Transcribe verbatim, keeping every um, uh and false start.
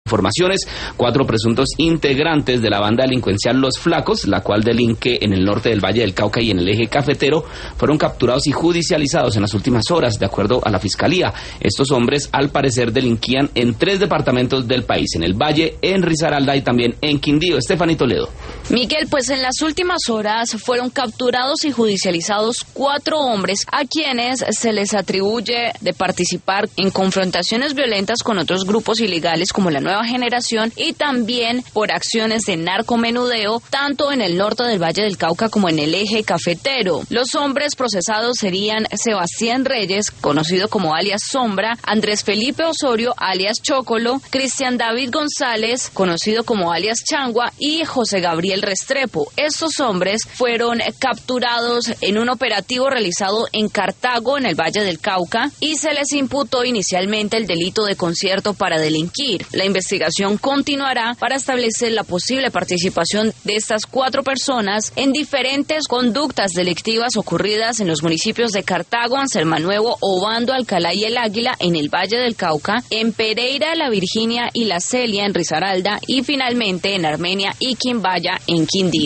Informaciones, cuatro presuntos integrantes de la banda delincuencial Los Flacos, la cual delinque en el norte del Valle del Cauca y en el eje cafetero, fueron capturados y judicializados en las últimas horas, de acuerdo a la Fiscalía. Estos hombres, al parecer, delinquían en tres departamentos del país, en el Valle, en Risaralda y también en Quindío. Estefanía Toledo. Miguel, pues en las últimas horas fueron capturados y judicializados cuatro hombres a quienes se les atribuye de participar en confrontaciones violentas con otros grupos ilegales como la Nueva Generación y también por acciones de narcomenudeo, tanto en el norte del Valle del Cauca como en el eje cafetero. Los hombres procesados serían Sebastián Reyes, conocido como alias Sombra, Andrés Felipe Osorio, alias Chocolo, Cristian David González, conocido como alias Changua, y José Gabriel Restrepo. Estos hombres fueron capturados en un operativo realizado en Cartago, en el Valle del Cauca, y se les imputó inicialmente el delito de concierto para delinquir. La investigación continuará para establecer la posible participación de estas cuatro personas en diferentes conductas delictivas ocurridas en los municipios de Cartago, Ansermanuevo, Obando, Alcalá y El Águila en el Valle del Cauca, en Pereira, La Virginia y La Celia en Risaralda y finalmente en Armenia y Quimbaya en Quindío.